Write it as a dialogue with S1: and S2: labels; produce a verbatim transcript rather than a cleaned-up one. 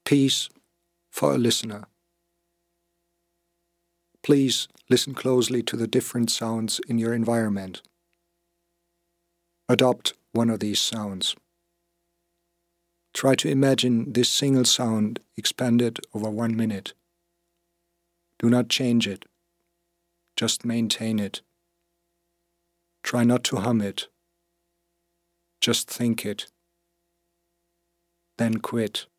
S1: Piece for a listener. Please listen closely to the different sounds in your environment. Adopt one of these sounds. Try to imagine this single sound expanded over one minute. Do not change it. Just maintain it. Try not to hum it. Just think it. Then quit.